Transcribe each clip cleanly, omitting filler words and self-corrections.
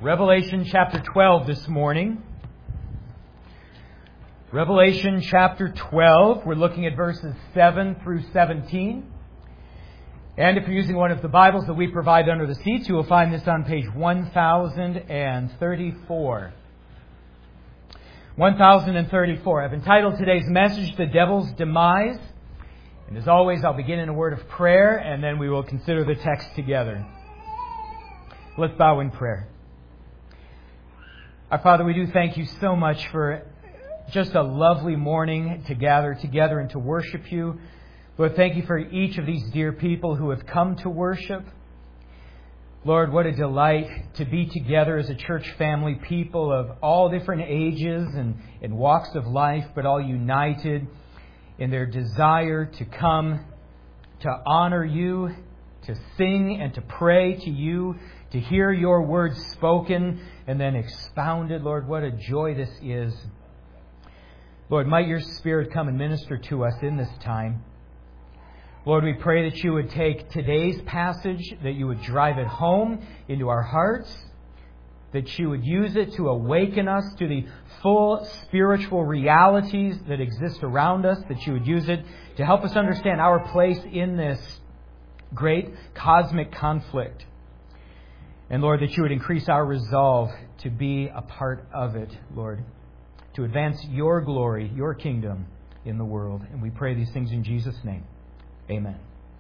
Revelation chapter 12 this morning. Revelation chapter 12. We're looking at verses 7 through 17. And if you're using one of the Bibles that we provide under the seats, you will find this on page 1034. 1034. I've entitled today's message, The Devil's Demise. And as always, I'll begin in a word of prayer, and then we will consider the text together. Let's bow in prayer. Our Father, we do thank you so much for just a lovely morning to gather together and to worship you. Lord, thank you for each of these dear people who have come to worship. Lord, what a delight to be together as a church family, people of all different ages and walks of life, but all united in their desire to come to honor you, to sing and to pray to you, to hear your words spoken and then expounded. Lord, what a joy this is. Lord, might your Spirit come and minister to us in this time. Lord, we pray that you would take today's passage, that you would drive it home into our hearts, that you would use it to awaken us to the full spiritual realities that exist around us, that you would use it to help us understand our place in this great cosmic conflict. And Lord, that you would increase our resolve to be a part of it, Lord, to advance your glory, your kingdom in the world. And we pray these things in Jesus' name. Amen.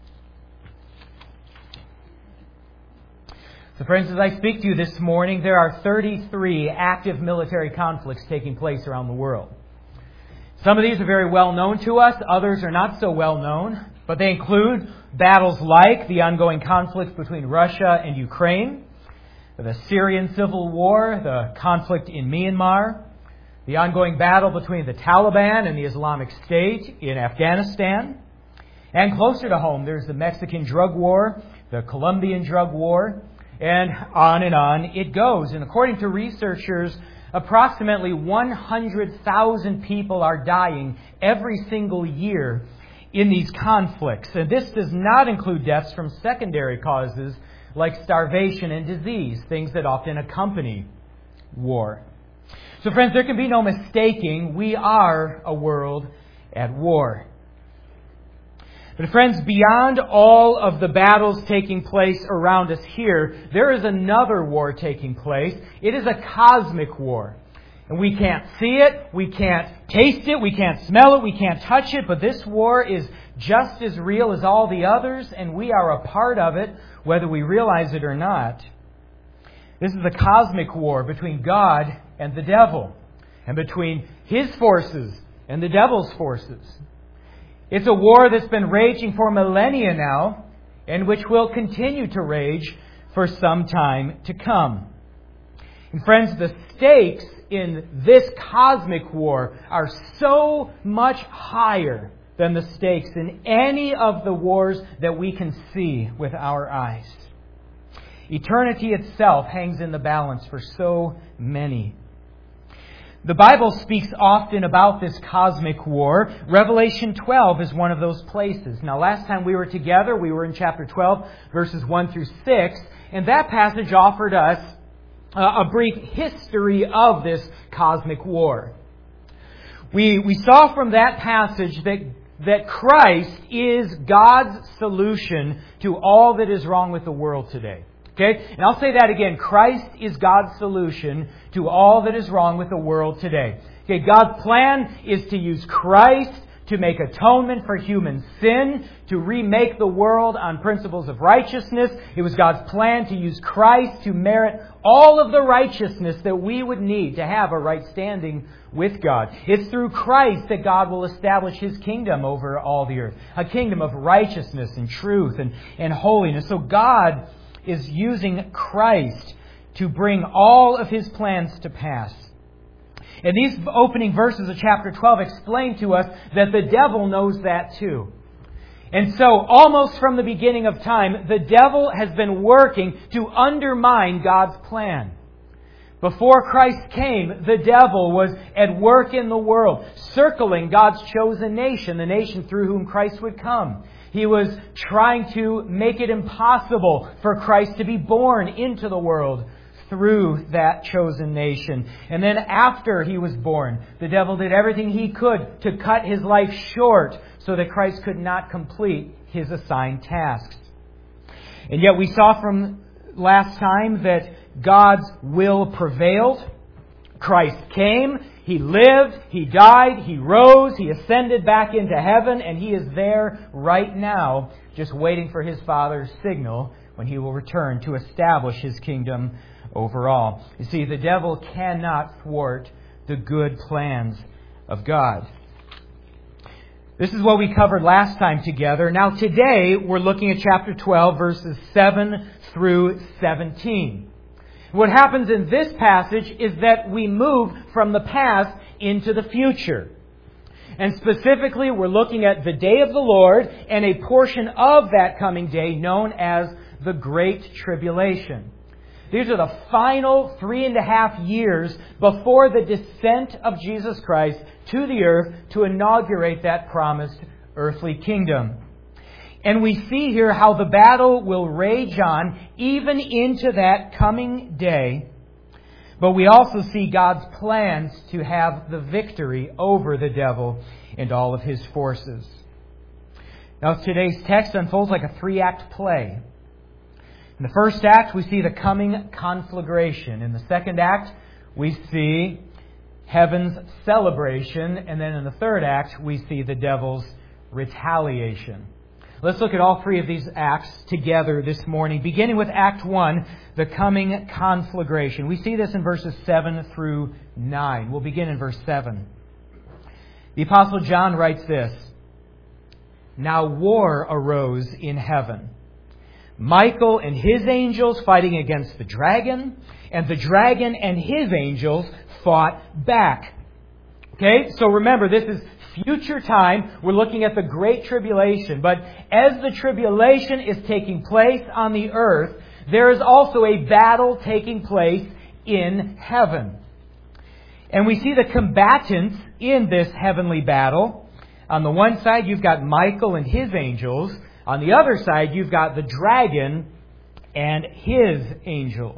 So friends, as I speak to you this morning, there are 33 active military conflicts taking place around the world. Some of these are very well known to us, others are not so well known, but they include battles like the ongoing conflict between Russia and Ukraine, the Syrian civil war, the conflict in Myanmar, the ongoing battle between the Taliban and the Islamic State in Afghanistan. And closer to home, there's the Mexican drug war, the Colombian drug war, and on it goes. And according to researchers, approximately 100,000 people are dying every single year in these conflicts. And this does not include deaths from secondary causes like starvation and disease, things that often accompany war. So friends, there can be no mistaking, we are a world at war. But friends, beyond all of the battles taking place around us here, there is another war taking place. It is a cosmic war. And we can't see it, we can't taste it, we can't smell it, we can't touch it, but this war is just as real as all the others, and we are a part of it, whether we realize it or not. This is a cosmic war between God and the devil, and between his forces and the devil's forces. It's a war that's been raging for millennia now, and which will continue to rage for some time to come. And friends, the stakes in this cosmic war are so much higher than the stakes in any of the wars that we can see with our eyes. Eternity itself hangs in the balance for so many. The Bible speaks often about this cosmic war. Revelation 12 is one of those places. Now, last time we were together, we were in chapter 12, verses 1 through 6, and that passage offered us a brief history of this cosmic war. We saw from that passage that Christ is God's solution to all that is wrong with the world today. Okay? And I'll say that again. Christ is God's solution to all that is wrong with the world today. Okay, God's plan is to use Christ to make atonement for human sin, to remake the world on principles of righteousness. It was God's plan to use Christ to merit all of the righteousness that we would need to have a right standing with God. It's through Christ that God will establish His kingdom over all the earth. A kingdom of righteousness and truth and holiness. So God is using Christ to bring all of His plans to pass. And these opening verses of chapter 12 explain to us that the devil knows that too. And so, almost from the beginning of time, the devil has been working to undermine God's plan. Before Christ came, the devil was at work in the world, circling God's chosen nation, the nation through whom Christ would come. He was trying to make it impossible for Christ to be born into the world through that chosen nation. And then after he was born, the devil did everything he could to cut his life short so that Christ could not complete his assigned tasks. And yet we saw from last time that God's will prevailed. Christ came, He lived, He died, He rose, He ascended back into heaven, and He is there right now, just waiting for His Father's signal when He will return to establish His kingdom over all. You see, the devil cannot thwart the good plans of God. This is what we covered last time together. Now today we're looking at chapter 12, verses 7 through 17. What happens in this passage is that we move from the past into the future. And specifically, we're looking at the day of the Lord and a portion of that coming day known as the Great Tribulation. These are the final 3.5 years before the descent of Jesus Christ to the earth to inaugurate that promised earthly kingdom. And we see here how the battle will rage on even into that coming day. But we also see God's plans to have the victory over the devil and all of his forces. Now today's text unfolds like a 3-act play. In the first act, we see the coming conflagration. In the second act, we see heaven's celebration. And then in the third act, we see the devil's retaliation. Let's look at all three of these acts together this morning, beginning with Act 1, the coming conflagration. We see this in verses 7 through 9. We'll begin in verse 7. The Apostle John writes this: "Now war arose in heaven. Michael and his angels fighting against the dragon, and the dragon and his angels fought back." Okay, so remember, this is future time. We're looking at the Great Tribulation. But as the tribulation is taking place on the earth, there is also a battle taking place in heaven. And we see the combatants in this heavenly battle. On the one side, you've got Michael and his angels. On the other side, you've got the dragon and his angels.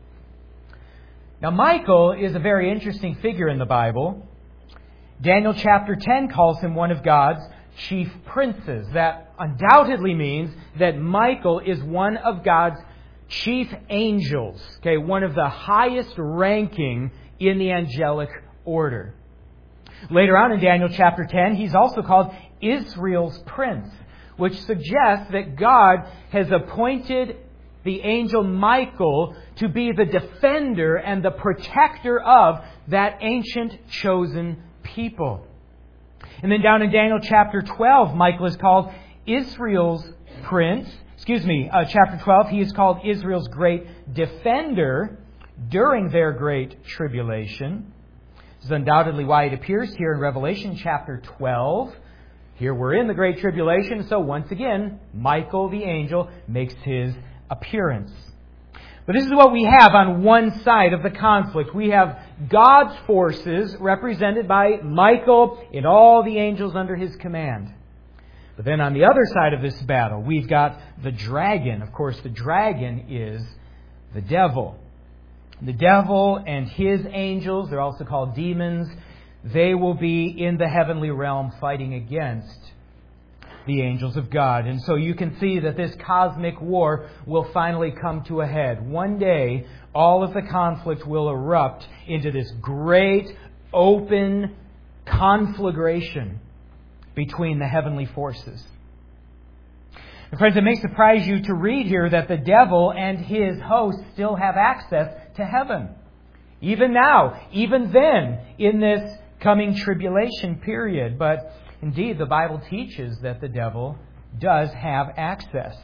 Now, Michael is a very interesting figure in the Bible. Daniel chapter 10 calls him one of God's chief princes. That undoubtedly means that Michael is one of God's chief angels. Okay, one of the highest ranking in the angelic order. Later on in Daniel chapter 10, he's also called Israel's prince, which suggests that God has appointed the angel Michael to be the defender and the protector of that ancient chosen people. And then down in Daniel chapter 12, Michael is called Israel's prince. Chapter 12, he is called Israel's great defender during their great tribulation. This is undoubtedly why it appears here in Revelation chapter 12. Here we're in the Great Tribulation, so once again, Michael the angel makes his appearance. But this is what we have on one side of the conflict. We have God's forces represented by Michael and all the angels under his command. But then on the other side of this battle, we've got the dragon. Of course, the dragon is the devil. The devil and his angels, they're also called demons, they will be in the heavenly realm fighting against the angels of God. And so you can see that this cosmic war will finally come to a head. One day, all of the conflict will erupt into this great, open conflagration between the heavenly forces. And friends, it may surprise you to read here that the devil and his hosts still have access to heaven. Even now, even then, in this coming tribulation period. But indeed, the Bible teaches that the devil does have access.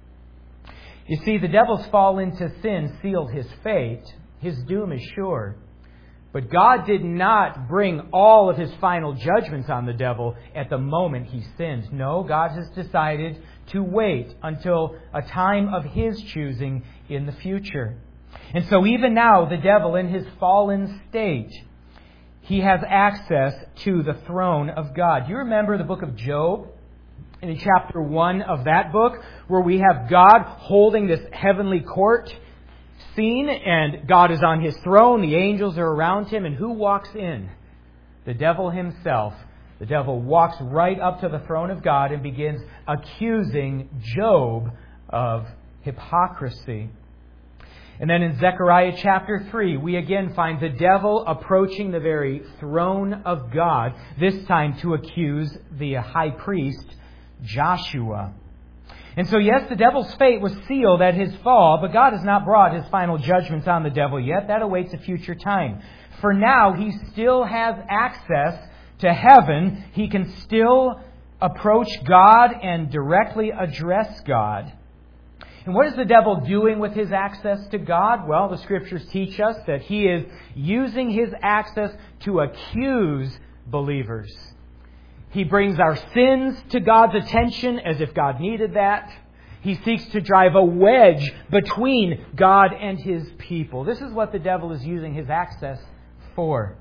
You see, the devil's fall into sin sealed his fate. His doom is sure. But God did not bring all of his final judgments on the devil at the moment he sinned. No, God has decided to wait until a time of his choosing in the future. And so even now, the devil in his fallen state, he has access to the throne of God. You remember the book of Job? In chapter 1 of that book, where we have God holding this heavenly court, scene, and God is on His throne. The angels are around Him. And who walks in? The devil himself. The devil walks right up to the throne of God and begins accusing Job of hypocrisy. And then in Zechariah chapter 3, we again find the devil approaching the very throne of God, this time to accuse the high priest, Joshua. And so, yes, the devil's fate was sealed at his fall, but God has not brought His final judgments on the devil yet. That awaits a future time. For now, he still has access to heaven. He can still approach God and directly address God. And what is the devil doing with his access to God? Well, the Scriptures teach us that he is using his access to accuse believers. He brings our sins to God's attention as if God needed that. He seeks to drive a wedge between God and His people. This is what the devil is using his access for.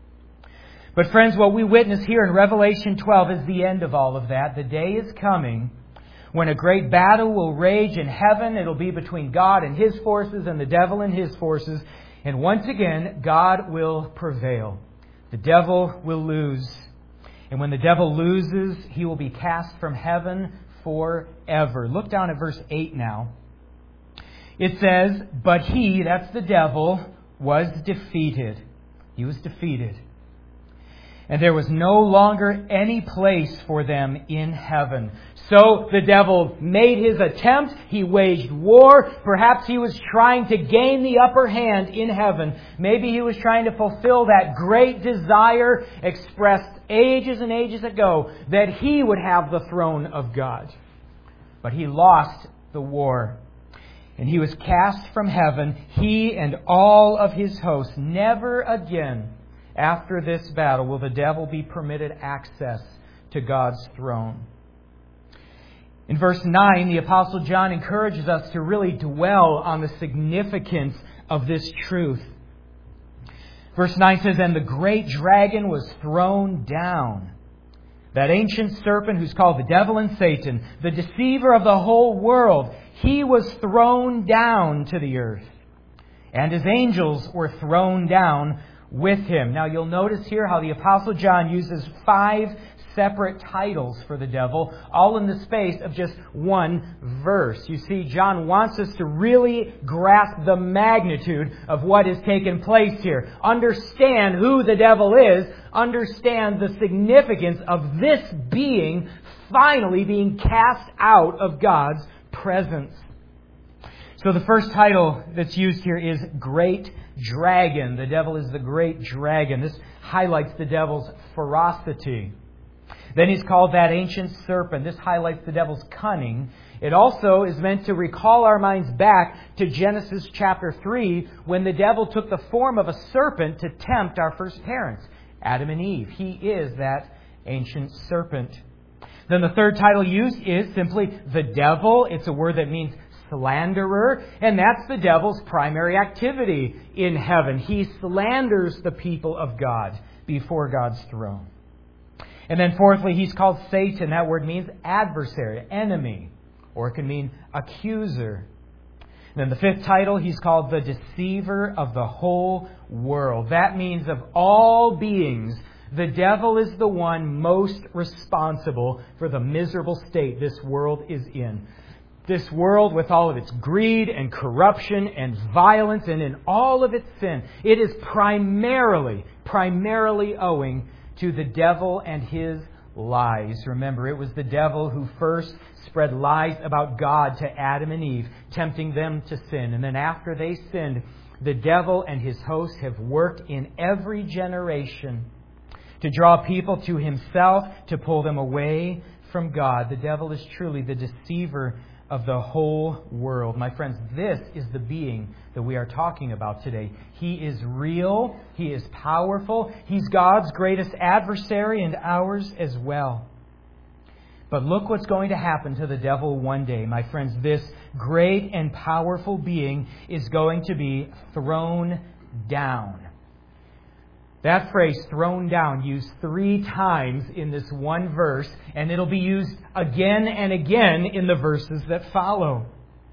But friends, what we witness here in Revelation 12 is the end of all of that. The day is coming when a great battle will rage in heaven. It'll be between God and His forces and the devil and his forces. And once again, God will prevail. The devil will lose. And when the devil loses, he will be cast from heaven forever. Look down at verse 8 now. It says, "But he," that's the devil, "was defeated." He was defeated. "And there was no longer any place for them in heaven." So the devil made his attempt. He waged war. Perhaps he was trying to gain the upper hand in heaven. Maybe he was trying to fulfill that great desire expressed ages and ages ago that he would have the throne of God. But he lost the war. And he was cast from heaven, he and all of his hosts. Never again after this battle will the devil be permitted access to God's throne. In verse 9, the Apostle John encourages us to really dwell on the significance of this truth. Verse 9 says, "And the great dragon was thrown down, that ancient serpent who's called the devil and Satan, the deceiver of the whole world. He was thrown down to the earth, and his angels were thrown down with him." Now you'll notice here how the Apostle John uses 5 separate titles for the devil, all in the space of just one verse. You see, John wants us to really grasp the magnitude of what has taken place here. Understand who the devil is. Understand the significance of this being finally being cast out of God's presence. So the first title that's used here is Great Dragon. The devil is the great dragon. This highlights the devil's ferocity. Then he's called that ancient serpent. This highlights the devil's cunning. It also is meant to recall our minds back to Genesis chapter 3 when the devil took the form of a serpent to tempt our first parents, Adam and Eve. He is that ancient serpent. Then the third title used is simply the devil. It's a word that means slanderer, and that's the devil's primary activity in heaven. He slanders the people of God before God's throne. And then fourthly, he's called Satan. That word means adversary, enemy, or it can mean accuser. And then the fifth title, he's called the deceiver of the whole world. That means of all beings, the devil is the one most responsible for the miserable state this world is in. This world, with all of its greed and corruption and violence and in all of its sin, it is primarily owing to the devil and his lies. Remember, it was the devil who first spread lies about God to Adam and Eve, tempting them to sin. And then after they sinned, the devil and his hosts have worked in every generation to draw people to himself, to pull them away from God. The devil is truly the deceiver of the whole world. My friends, this is the being that we are talking about today. He is real. He is powerful. He's God's greatest adversary and ours as well. But look what's going to happen to the devil one day. My friends, this great and powerful being is going to be thrown down. That phrase, thrown down, used 3 times in this one verse, and it'll be used again and again in the verses that follow.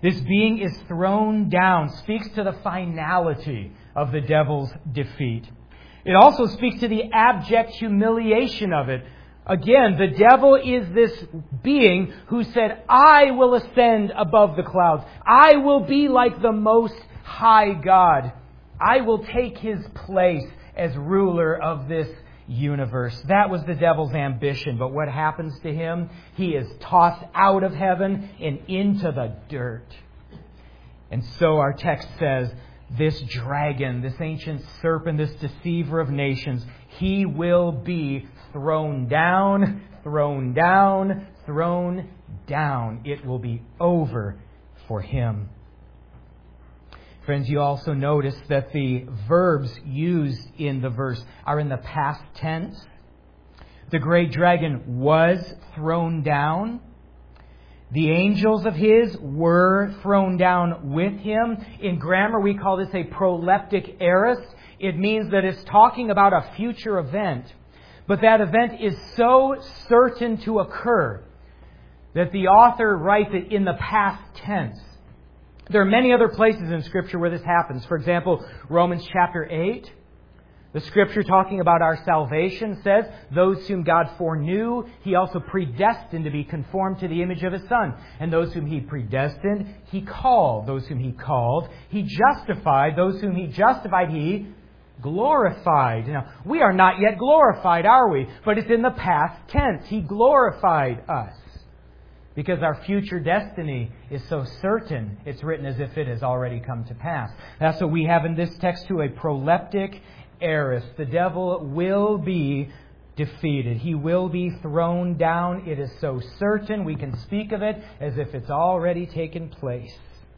This being is thrown down, speaks to the finality of the devil's defeat. It also speaks to the abject humiliation of it. Again, the devil is this being who said, I will ascend above the clouds. I will be like the Most High God. I will take His place as ruler of this universe. That was the devil's ambition. But what happens to him? He is tossed out of heaven and into the dirt. And so our text says, this dragon, this ancient serpent, this deceiver of nations, he will be thrown down, thrown down, thrown down. It will be over for him. Friends, you also notice that the verbs used in the verse are in the past tense. The great dragon was thrown down. The angels of His were thrown down with Him. In grammar, we call this a proleptic aorist. It means that it's talking about a future event. But that event is so certain to occur that the author writes it in the past tense. There are many other places in Scripture where this happens. For example, Romans chapter 8, the Scripture talking about our salvation says, those whom God foreknew, He also predestined to be conformed to the image of His Son. And those whom He predestined, He called. Those whom He called, He justified. Those whom He justified, He glorified. Now, we are not yet glorified, are we? But it's in the past tense. He glorified us. Because our future destiny is so certain, it's written as if it has already come to pass. That's what we have in this text too, a proleptic aorist. The devil will be defeated. He will be thrown down. It is so certain we can speak of it as if it's already taken place.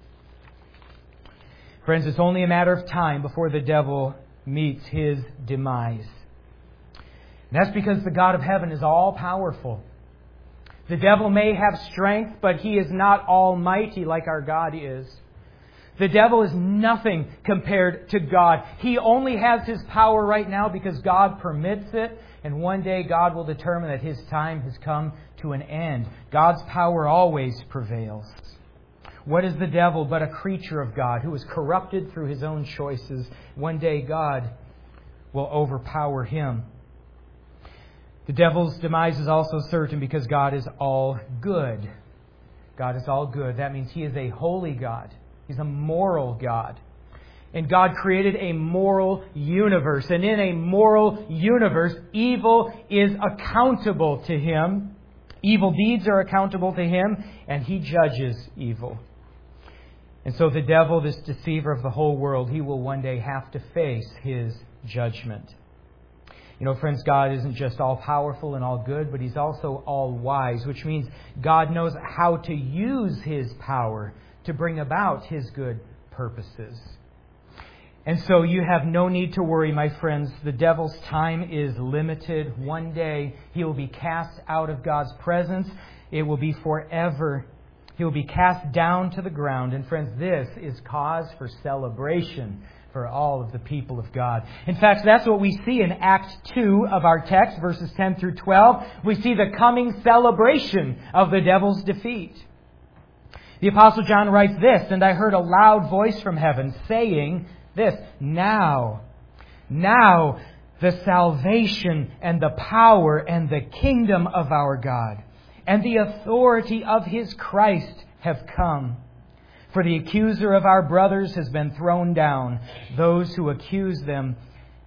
Friends, it's only a matter of time before the devil meets his demise. And that's because the God of heaven is all-powerful. The devil may have strength, but he is not almighty like our God is. The devil is nothing compared to God. He only has his power right now because God permits it, and one day God will determine that his time has come to an end. God's power always prevails. What is the devil but a creature of God who is corrupted through his own choices? One day God will overpower him. The devil's demise is also certain because God is all good. God is all good. That means He is a holy God. He's a moral God. And God created a moral universe. And in a moral universe, evil is accountable to Him. Evil deeds are accountable to Him, and He judges evil. And so the devil, this deceiver of the whole world, he will one day have to face his judgment. You know, friends, God isn't just all-powerful and all good, but He's also all-wise, which means God knows how to use His power to bring about His good purposes. And so you have no need to worry, my friends. The devil's time is limited. One day he will be cast out of God's presence. It will be forever. He will be cast down to the ground. And friends, this is cause for celebration for all of the people of God. In fact, that's what we see in Act 2 of our text, verses 10 through 12. We see the coming celebration of the devil's defeat. The Apostle John writes this, "And I heard a loud voice from heaven saying this, Now the salvation and the power and the kingdom of our God and the authority of His Christ have come. For the accuser of our brothers has been thrown down, those who accuses them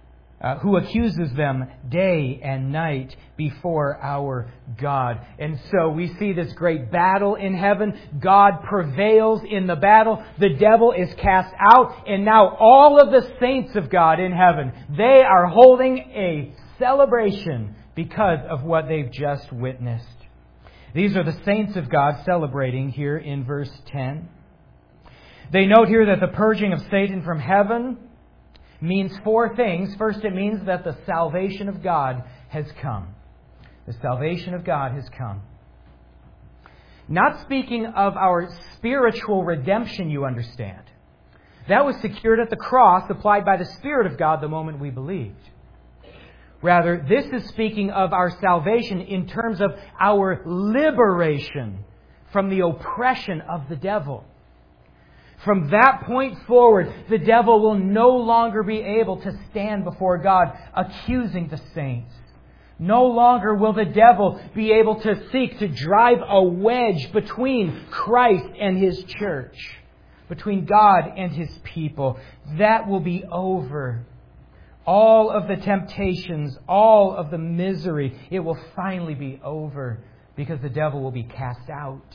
day and night before our God." And so we see this great battle in heaven. God prevails in the battle. The devil is cast out. And now all of the saints of God in heaven, they are holding a celebration because of what they've just witnessed. These are the saints of God celebrating here in verse 10. They note here that the purging of Satan from heaven means four things. First, it means that the salvation of God has come. The salvation of God has come. Not speaking of our spiritual redemption, you understand. That was secured at the cross, applied by the Spirit of God the moment we believed. Rather, this is speaking of our salvation in terms of our liberation from the oppression of the devil. From that point forward, the devil will no longer be able to stand before God accusing the saints. No longer will the devil be able to seek to drive a wedge between Christ and His church, between God and His people. That will be over. All of the temptations, all of the misery, it will finally be over because the devil will be cast out.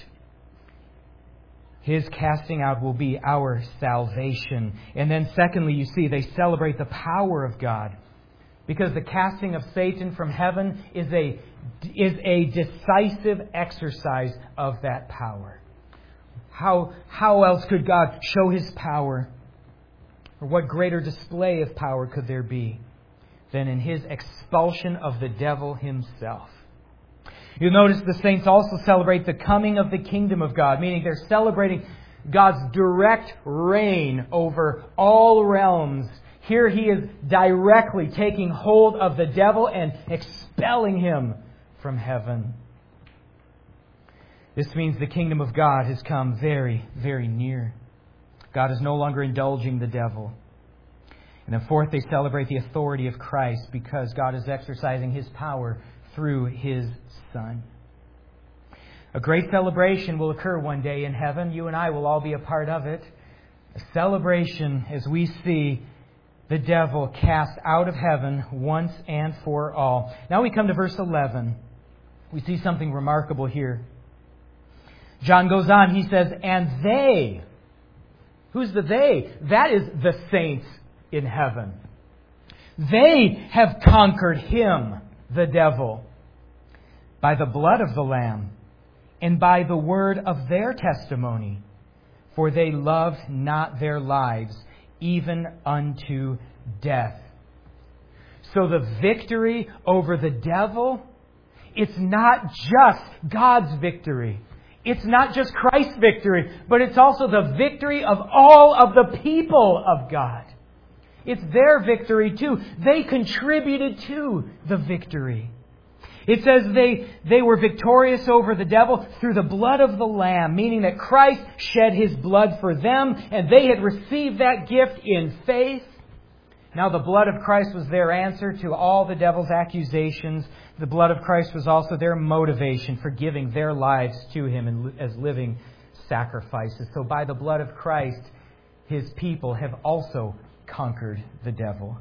His casting out will be our salvation. And then secondly, you see, they celebrate the power of God. Because the casting of Satan from heaven is a decisive exercise of that power. How else could God show His power? Or what greater display of power could there be than in His expulsion of the devil himself? You'll notice the saints also celebrate the coming of the kingdom of God, meaning they're celebrating God's direct reign over all realms. Here He is directly taking hold of the devil and expelling him from heaven. This means the kingdom of God has come very, very near. God is no longer indulging the devil. And then fourth, they celebrate the authority of Christ because God is exercising His power through His Son. A great celebration will occur one day in heaven. You and I will all be a part of it. A celebration as we see the devil cast out of heaven once and for all. Now we come to verse 11. We see something remarkable here. John goes on, he says, and they. Who's the they? That is the saints in heaven. They have conquered him, the devil, by the blood of the Lamb and by the word of their testimony. For they loved not their lives even unto death. So the victory over the devil, it's not just God's victory. It's not just Christ's victory, but it's also the victory of all of the people of God. It's their victory too. They contributed to the victory. It says they were victorious over the devil through the blood of the Lamb, meaning that Christ shed His blood for them, and they had received that gift in faith. Now the blood of Christ was their answer to all the devil's accusations. The blood of Christ was also their motivation for giving their lives to Him as living sacrifices. So by the blood of Christ, His people have also conquered the devil.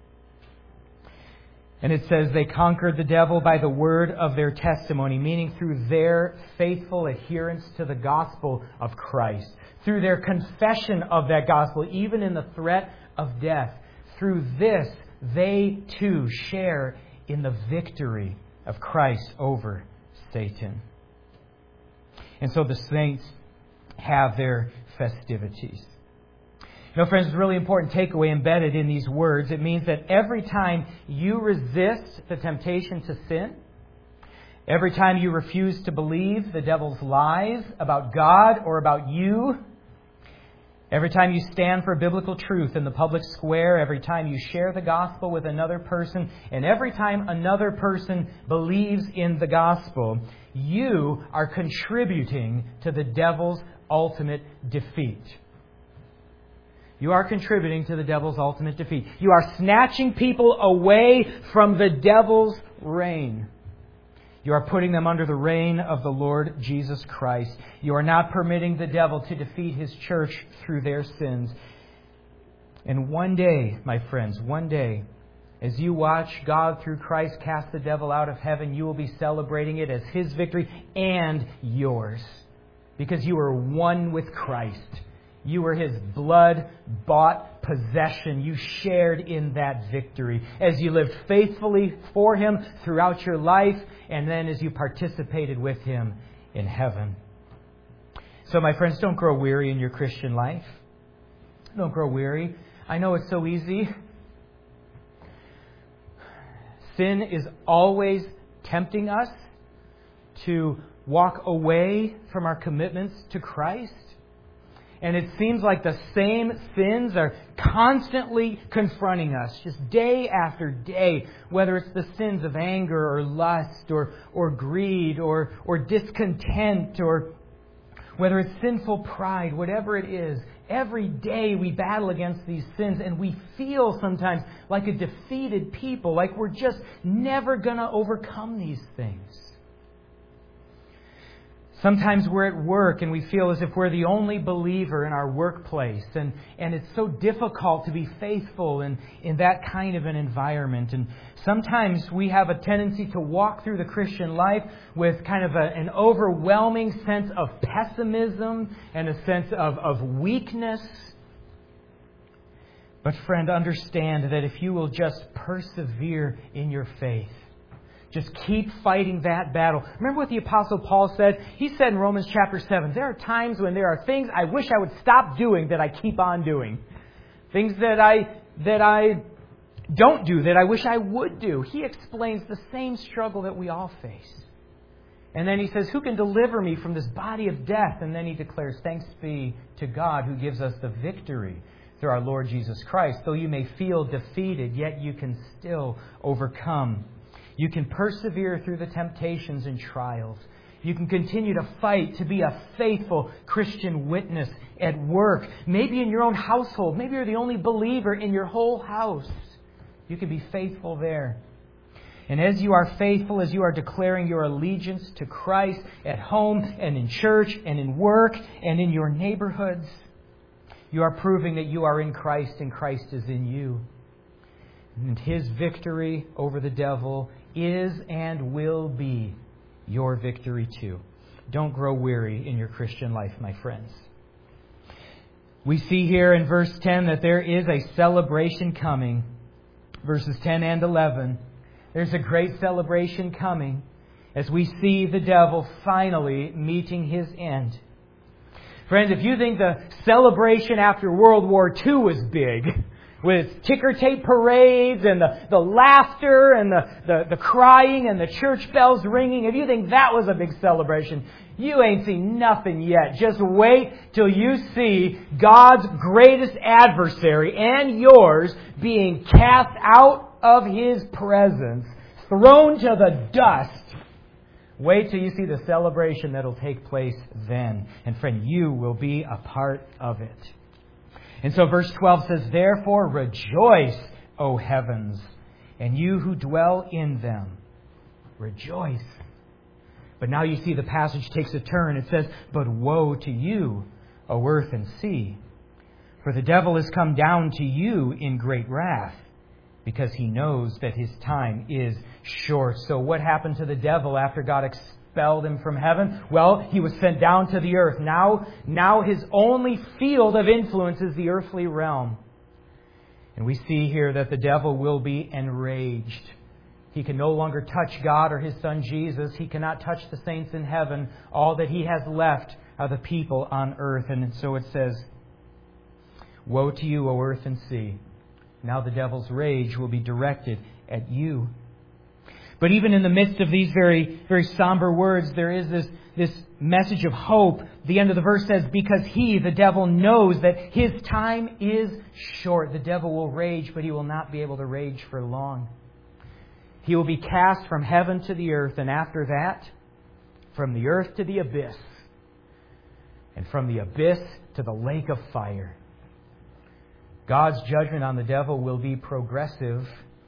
And it says they conquered the devil by the word of their testimony, meaning through their faithful adherence to the gospel of Christ, through their confession of that gospel, even in the threat of death. Through this, they too share in the victory of Christ over Satan. And so the saints have their festivities. You know, friends, it's a really important takeaway embedded in these words. It means that every time you resist the temptation to sin, every time you refuse to believe the devil's lies about God or about you, every time you stand for biblical truth in the public square, every time you share the gospel with another person, and every time another person believes in the gospel, you are contributing to the devil's ultimate defeat. You are contributing to the devil's ultimate defeat. You are snatching people away from the devil's reign. You are putting them under the reign of the Lord Jesus Christ. You are not permitting the devil to defeat His church through their sins. And one day, my friends, one day, as you watch God through Christ cast the devil out of heaven, you will be celebrating it as His victory and yours. Because you are one with Christ. You were His blood-bought possession. You shared in that victory as you lived faithfully for Him throughout your life, and then as you participated with Him in heaven. So, my friends, don't grow weary in your Christian life. Don't grow weary. I know it's so easy. Sin is always tempting us to walk away from our commitments to Christ. And it seems like the same sins are constantly confronting us, just day after day, whether it's the sins of anger or lust or greed or discontent, or whether it's sinful pride, whatever it is, Every day we battle against these sins, and we feel sometimes like a defeated people, like we're just never going to overcome these things. Sometimes we're at work and we feel as if we're the only believer in our workplace, and it's so difficult to be faithful in that kind of an environment. And sometimes we have a tendency to walk through the Christian life with kind of an overwhelming sense of pessimism and a sense of weakness. But friend, understand that if you will just persevere in your faith, just keep fighting that battle. Remember what the Apostle Paul said? He said in Romans chapter 7, there are times when there are things I wish I would stop doing that I keep on doing. Things that I don't do that I wish I would do. He explains the same struggle that we all face. And then he says, who can deliver me from this body of death? And then he declares, thanks be to God who gives us the victory through our Lord Jesus Christ. Though you may feel defeated, yet you can still overcome. You can persevere through the temptations and trials. You can continue to fight to be a faithful Christian witness at work. Maybe in your own household. Maybe you're the only believer in your whole house. You can be faithful there. And as you are faithful, as you are declaring your allegiance to Christ at home and in church and in work and in your neighborhoods, you are proving that you are in Christ and Christ is in you. And His victory over the devil is and will be your victory too. Don't grow weary in your Christian life, my friends. We see here in verse 10 that there is a celebration coming. Verses 10 and 11. There's a great celebration coming as we see the devil finally meeting his end. Friends, if you think the celebration after World War II was big, with ticker tape parades and the laughter and the crying and the church bells ringing, if you think that was a big celebration, you ain't seen nothing yet. Just wait till you see God's greatest adversary and yours being cast out of His presence, thrown to the dust. Wait till you see the celebration that'll take place then. And friend, you will be a part of it. And so verse 12 says, therefore rejoice, O heavens, and you who dwell in them. Rejoice. But now you see the passage takes a turn. It says, but woe to you, O earth and sea, for the devil has come down to you in great wrath, because he knows that his time is short. So what happened to the devil after God expelled him from heaven? Well, he was sent down to the earth. Now his only field of influence is the earthly realm. And we see here that the devil will be enraged. He can no longer touch God or His Son Jesus. He cannot touch the saints in heaven. All that he has left are the people on earth. And so it says, woe to you, O earth and sea. Now the devil's rage will be directed at you. But even in the midst of these very, very somber words, there is this message of hope. The end of the verse says, because he, the devil, knows that his time is short. The devil will rage, but he will not be able to rage for long. He will be cast from heaven to the earth, and after that, from the earth to the abyss, and from the abyss to the lake of fire. God's judgment on the devil will be progressive.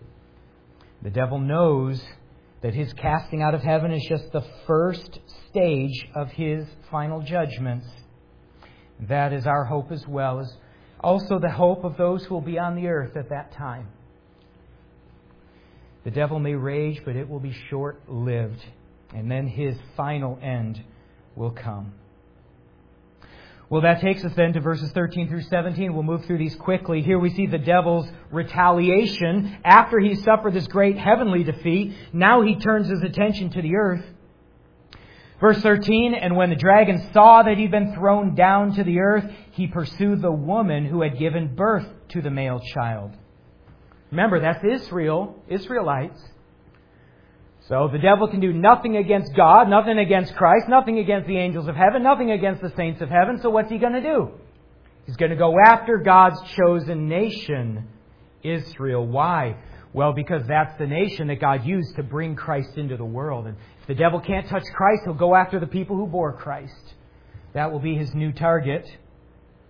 The devil knows that his casting out of heaven is just the first stage of his final judgments. That is our hope as well, as also the hope of those who will be on the earth at that time. The devil may rage, but it will be short-lived, and then his final end will come. Well, that takes us then to verses 13 through 17. We'll move through these quickly. Here we see the devil's retaliation. After he suffered this great heavenly defeat, now he turns his attention to the earth. Verse 13, and when the dragon saw that he'd been thrown down to the earth, he pursued the woman who had given birth to the male child. Remember, that's Israel, Israelites. So the devil can do nothing against God, nothing against Christ, nothing against the angels of heaven, nothing against the saints of heaven. So what's he going to do? He's going to go after God's chosen nation, Israel. Why? Well, because that's the nation that God used to bring Christ into the world. And if the devil can't touch Christ, he'll go after the people who bore Christ. That will be his new target.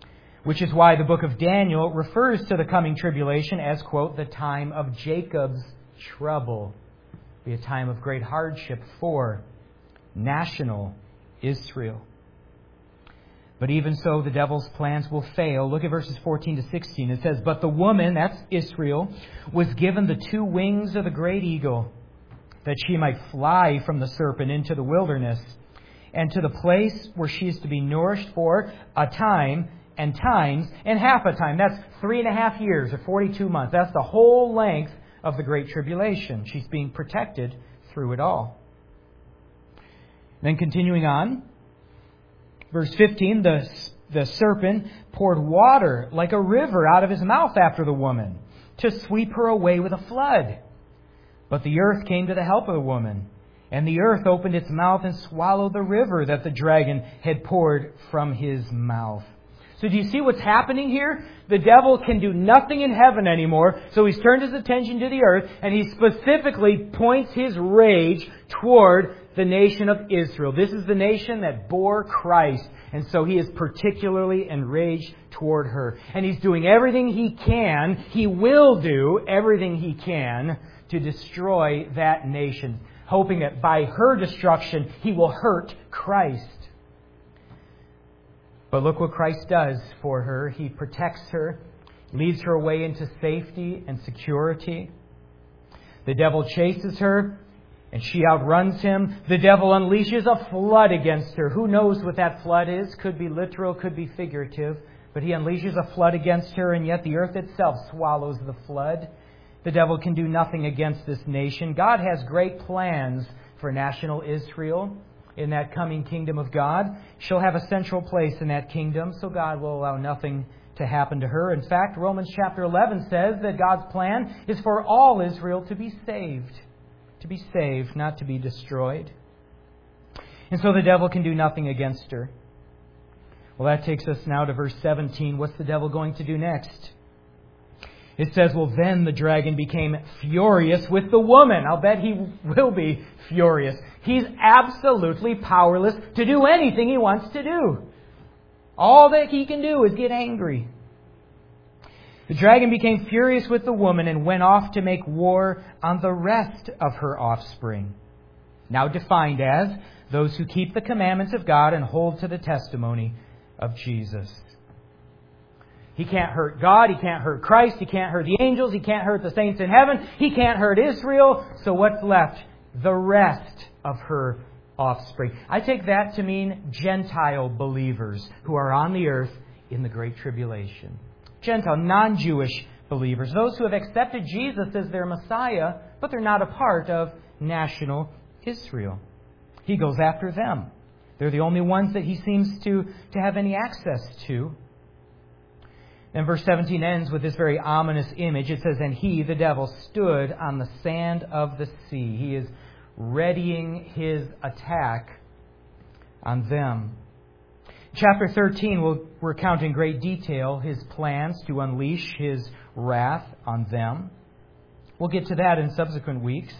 which is why the book of Daniel refers to the coming tribulation as, quote, the time of Jacob's trouble. Be a time of great hardship for national Israel. But even so, the devil's plans will fail. Look at verses 14 to 16. It says, "But the woman," that's Israel, "was given the 2 wings of the great eagle, that she might fly from the serpent into the wilderness, and to the place where she is to be nourished for a time, and times, and half a time." That's 3.5 years, or 42 months. That's the whole length of the Great Tribulation. She's being protected through it all. Then continuing on, verse 15, the serpent poured water like a river out of his mouth after the woman, to sweep her away with a flood. But the earth came to the help of the woman, and the earth opened its mouth and swallowed the river that the dragon had poured from his mouth. So do you see what's happening here? The devil can do nothing in heaven anymore, so he's turned his attention to the earth, and he specifically points his rage toward the nation of Israel. This is the nation that bore Christ, and so he is particularly enraged toward her. And he's doing everything he can, he will do everything he can to destroy that nation, hoping that by her destruction he will hurt Christ. But look what Christ does for her. He protects her, leads her away into safety and security. The devil chases her, and she outruns him. The devil unleashes a flood against her. Who knows what that flood is? Could be literal, could be figurative. But he unleashes a flood against her, and yet the earth itself swallows the flood. The devil can do nothing against this nation. God has great plans for national Israel. In that coming kingdom of God, she'll have a central place in that kingdom, so God will allow nothing to happen to her. In fact, Romans chapter 11 says that God's plan is for all Israel to be saved. To be saved, not to be destroyed. And so the devil can do nothing against her. Well, that takes us now to verse 17. What's the devil going to do next? It says, well, then the dragon became furious with the woman. I'll bet he will be furious. He's absolutely powerless to do anything he wants to do. All that he can do is get angry. The dragon became furious with the woman and went off to make war on the rest of her offspring. Now defined as those who keep the commandments of God and hold to the testimony of Jesus. He can't hurt God. He can't hurt Christ. He can't hurt the angels. He can't hurt the saints in heaven. He can't hurt Israel. So what's left? The rest of her offspring. I take that to mean Gentile believers who are on the earth in the Great Tribulation. Gentile, non-Jewish believers. Those who have accepted Jesus as their Messiah, but they're not a part of national Israel. He goes after them. They're the only ones that he seems to have any access to. And verse 17 ends with this very ominous image. It says, and he, the devil, stood on the sand of the sea. He is readying his attack on them. Chapter 13 will recount in great detail his plans to unleash his wrath on them. We'll get to that in subsequent weeks.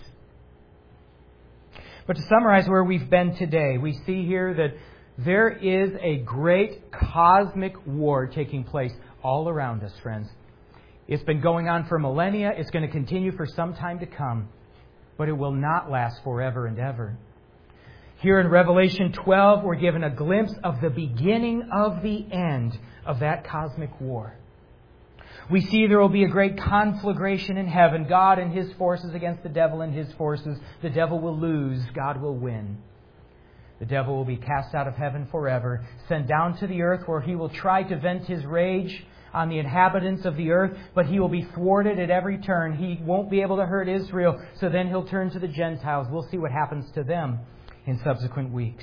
But to summarize where we've been today, we see here that there is a great cosmic war taking place all around us, friends. It's been going on for millennia. It's going to continue for some time to come. But it will not last forever and ever. Here in Revelation 12, we're given a glimpse of the beginning of the end of that cosmic war. We see there will be a great conflagration in heaven. God and his forces against the devil and his forces. The devil will lose. God will win. The devil will be cast out of heaven forever, sent down to the earth where he will try to vent his rage on the inhabitants of the earth, but he will be thwarted at every turn. He won't be able to hurt Israel, so then he'll turn to the Gentiles. We'll see what happens to them in subsequent weeks.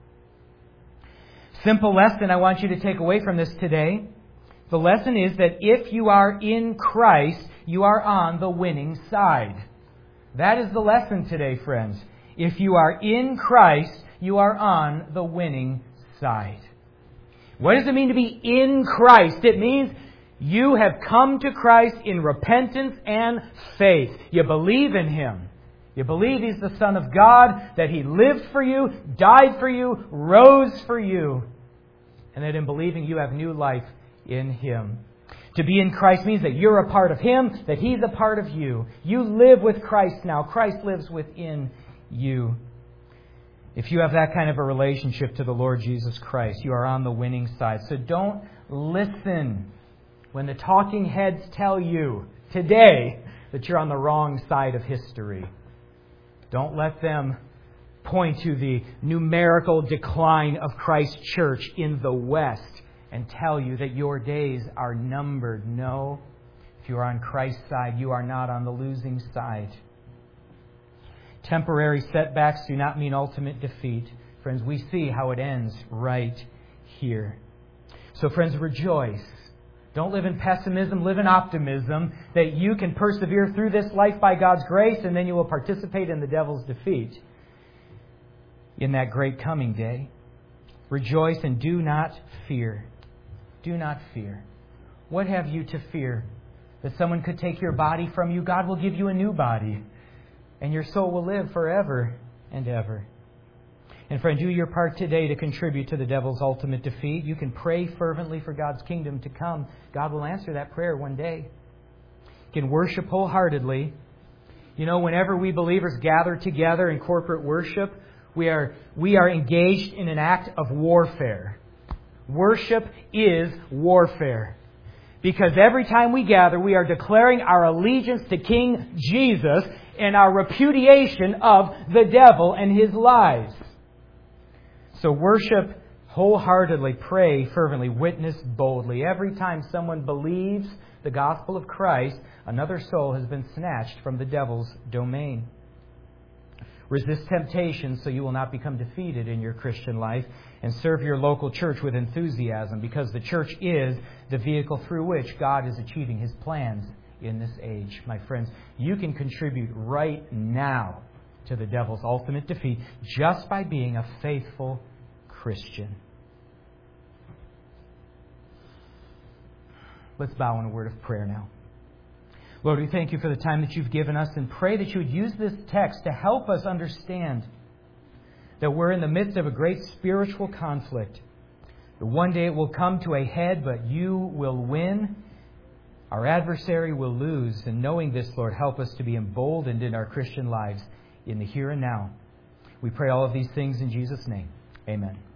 Simple lesson I want you to take away from this today. The lesson is that if you are in Christ, you are on the winning side. That is the lesson today, friends. If you are in Christ, you are on the winning side. What does it mean to be in Christ? It means you have come to Christ in repentance and faith. You believe in Him. You believe He's the Son of God, that He lived for you, died for you, rose for you, and that in believing you have new life in Him. To be in Christ means that you're a part of Him, that He's a part of you. You live with Christ now. Christ lives within you. If you have that kind of a relationship to the Lord Jesus Christ, you are on the winning side. So don't listen when the talking heads tell you today that you're on the wrong side of history. Don't let them point to the numerical decline of Christ's church in the West and tell you that your days are numbered. No. If you are on Christ's side, you are not on the losing side. Temporary setbacks do not mean ultimate defeat. Friends, we see how it ends right here. So friends, rejoice. Don't live in pessimism, live in optimism that you can persevere through this life by God's grace, and then you will participate in the devil's defeat in that great coming day. Rejoice and do not fear. Do not fear. What have you to fear? That someone could take your body from you? God will give you a new body, and your soul will live forever and ever. And friend, do your part today to contribute to the devil's ultimate defeat. You can pray fervently for God's kingdom to come. God will answer that prayer one day. You can worship wholeheartedly. You know, whenever we believers gather together in corporate worship, we are engaged in an act of warfare. Worship is warfare. Because every time we gather, we are declaring our allegiance to King Jesus and our repudiation of the devil and his lies. So worship wholeheartedly, pray fervently, witness boldly. Every time someone believes the gospel of Christ, another soul has been snatched from the devil's domain. Resist temptation so you will not become defeated in your Christian life, and serve your local church with enthusiasm, because the church is the vehicle through which God is achieving His plans in this age. My friends, you can contribute right now to the devil's ultimate defeat just by being a faithful Christian. Let's bow in a word of prayer now. Lord, we thank You for the time that You've given us, and pray that You would use this text to help us understand that we're in the midst of a great spiritual conflict. That one day it will come to a head, but You will win. Our adversary will lose. And knowing this, Lord, help us to be emboldened in our Christian lives in the here and now. We pray all of these things in Jesus' name. Amen.